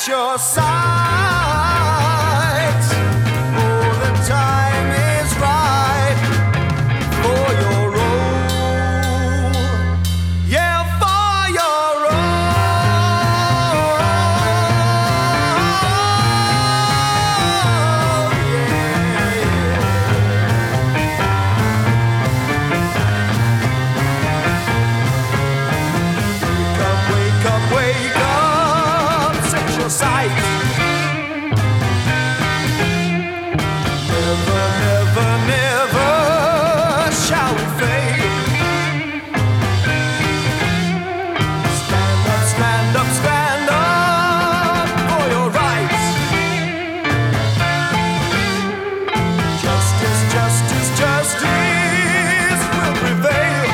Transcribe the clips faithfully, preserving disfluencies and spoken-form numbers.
set your sights. Oh, the time is right for your role. Yeah, for your role. Yeah. Wake up, wake up, set your sights. Never, never, never shall we fade. Stand up, stand up, stand up for your rights. Justice, justice, justice will prevail.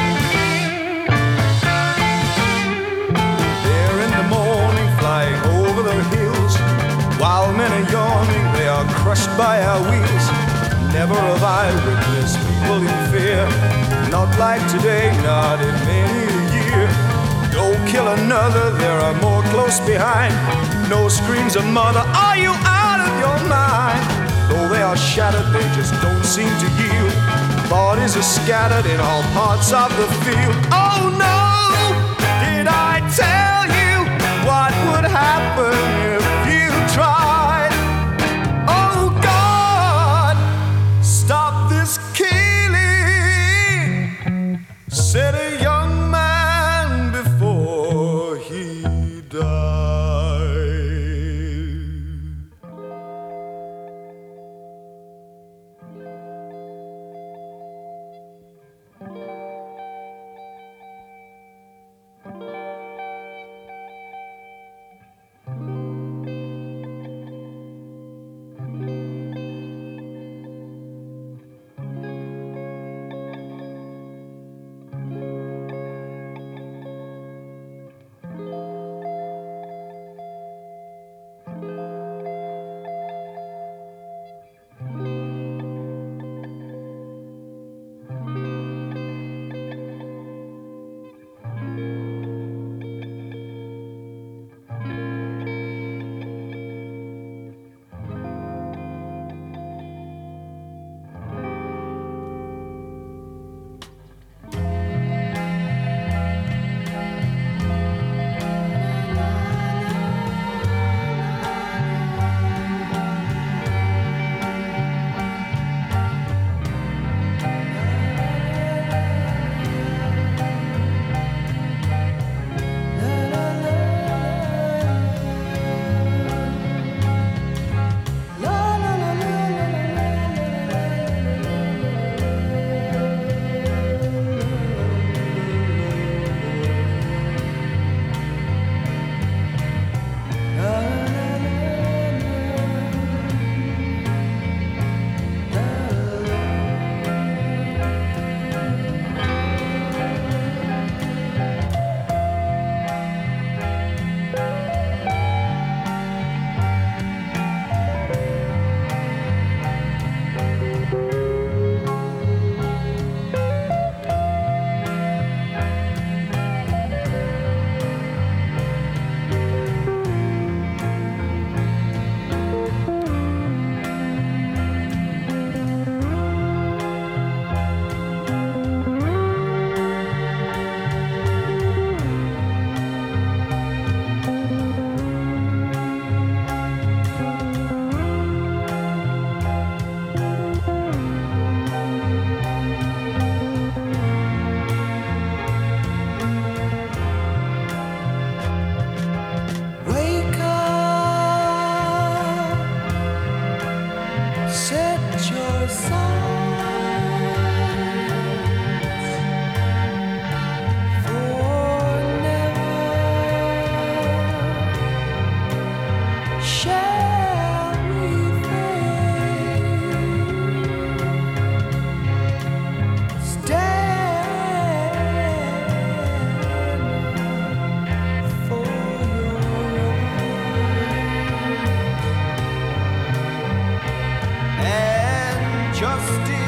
There in the morning, flying over the hills, while men are yawning, they are crushed by our wheels. Never have I witnessed people in fear, not like today, not in many a year. Don't kill another, there are more close behind. No screams of mother, are you out of your mind? Though they are shattered, they just don't seem to yield. Bodies are scattered in all parts of the field. Oh no, did I tell you what would happen if you tried? Oh God, stop this killing, said a young man before he died. Justice.